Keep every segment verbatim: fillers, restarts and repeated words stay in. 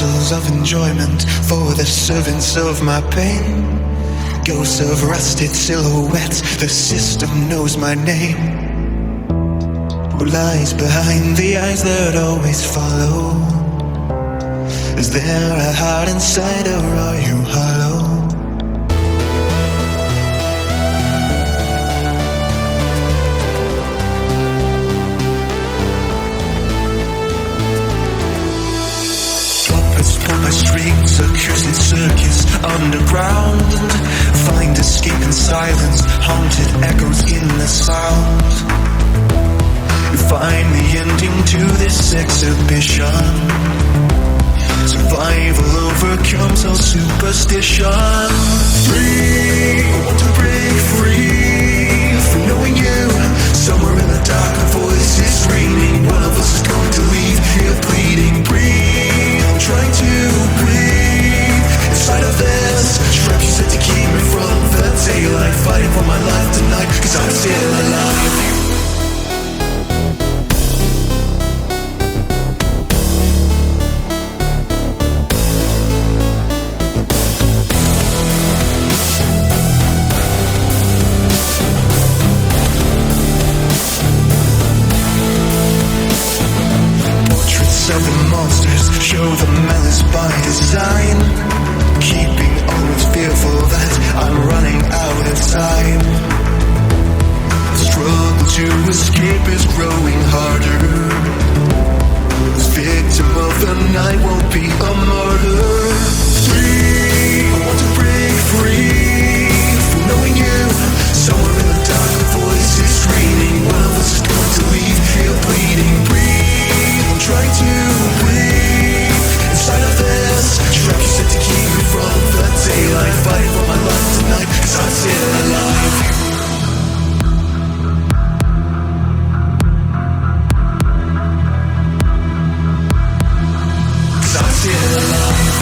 morsels of enjoyment for the servants of my pain. Ghosts of rusted silhouettes, the system knows my name. Who lies behind the eyes that always follow? Is there a heart inside or are you hollow? Puppet streets, a cursed circus underground. Find escape in silence, haunted echoes in the sound. You find the ending to this exhibition. Survival overcomes all superstition. Free, I want to break free from knowing you. Somewhere in the dark a voice is screaming. One of us is going to leave here bleeding. Breathe, I'm trying to breathe inside of this trap you set to keep me from the daylight. Fighting for my life tonight, cause I'm still alive. Of the monsters show the malice by design, keeping always fearful that I'm running out of time. The struggle to escape is growing harder. This victim of the night won't be a martyr. Free, I want to break free from knowing you. Somewhere in the dark a voice is screaming. One of us is going to leave here bleeding. Breathe, I'm trying to breathe inside of this trap you set to keep me from the daylight. Fighting for my life tonight, cause I'm still alive. Cause I'm still alive.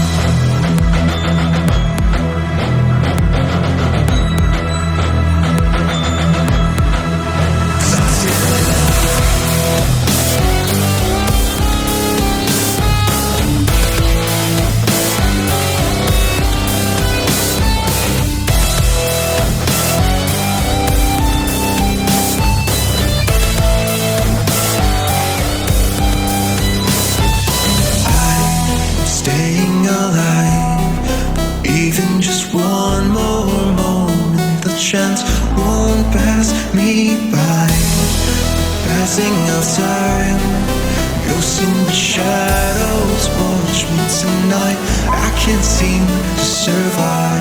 Cause I'm still alive. Staying alive, even just one more moment, the chance won't pass me by. Passing of time, ghosts in the shadows watch me tonight. I can't seem to survive.